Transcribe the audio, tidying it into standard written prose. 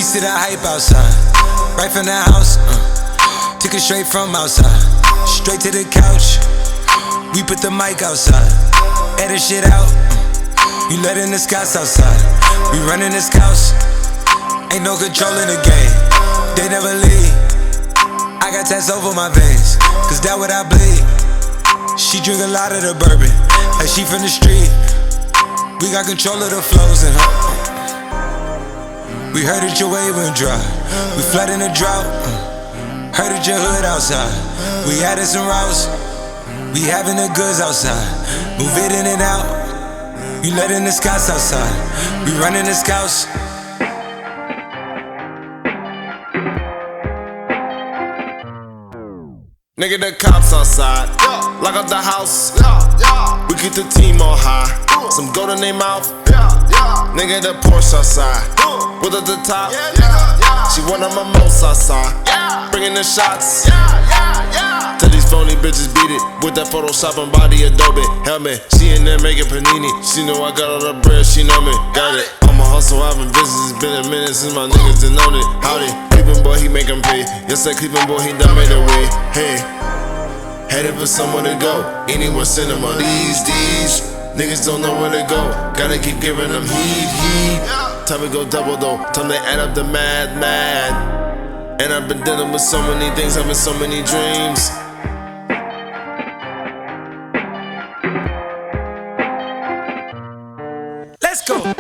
to the hype outside, right from the house. Took it straight from outside, straight to the couch. We put the mic outside, edit shit out. You letting the scouts outside, we running this house. Ain't no control in the game, they never leave. I got tats over my veins, cause that what I bleed. She drink a lot of the bourbon, like she from the street. We got control of the flows in her. We heard that your wave went dry, we flood in the drought. Heard that your hood outside, we added some routes. We having the goods outside, move it in and out. You letting the scouts outside, we running the scouts. Nigga, the cops outside, lock up the house. We keep the team on high, some gold in their mouth. Nigga, the Porsche outside, with at the top. She one of my most outside, bringing the shots. Tell these phony bitches beat it with that Photoshop and body Adobe helmet. She in there making panini. She know I got all the bread, she know me. Got it. I'm a hustle, I've been busy. It's been a minute since my niggas done known it. Howdy, Cleveland boy, he make 'em pay. Yes, that Cleveland boy, he done made a way. Hey, headed for somewhere to go. Anywhere cinema. These niggas don't know where to go. Gotta keep giving them heat. Time to go double though. Time to add up the mad. And I've been dealing with so many things, having so many dreams. Let's go.